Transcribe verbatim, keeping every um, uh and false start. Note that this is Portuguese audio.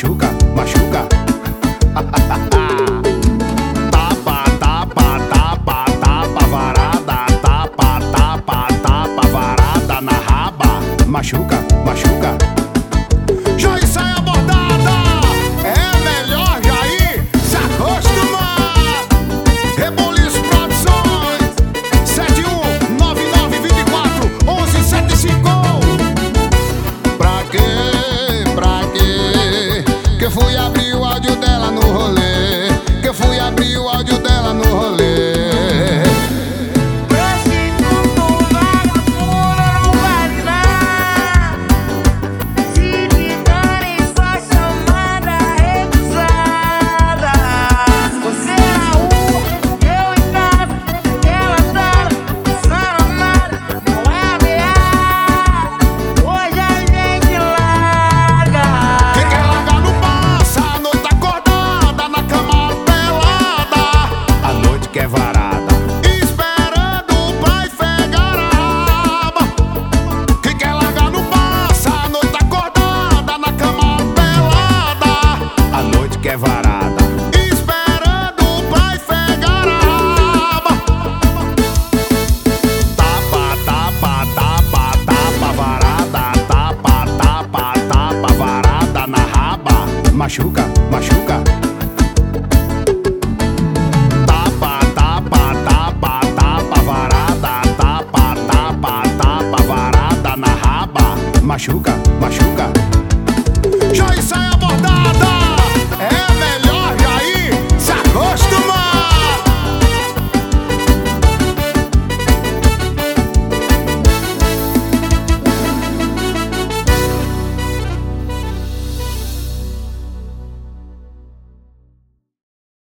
machuca, machuca. Tapa, tapa, tapa, tapa, varada, tapa, tapa, tapa, varada na raba, machuca, machuca. Já isso é abordada, é melhor já ir se acostumar. Reboliço Produções, sete um nove nove dois quatro um um sete cinco. Pra quê, pra quê que eu fui abrir o áudio dela no rolê? Que eu fui abrir o áudio dela no rolê. Que é varada, esperando o pai fegaraba. Que quer largar no passa, a noite acordada na cama pelada. A noite que é varada, esperando o pai fegaraba. Tapa, tapa, tapa, tapa, varada, tapa, tapa, tapa, varada na raba, machuca, machuca. Machuca, machuca.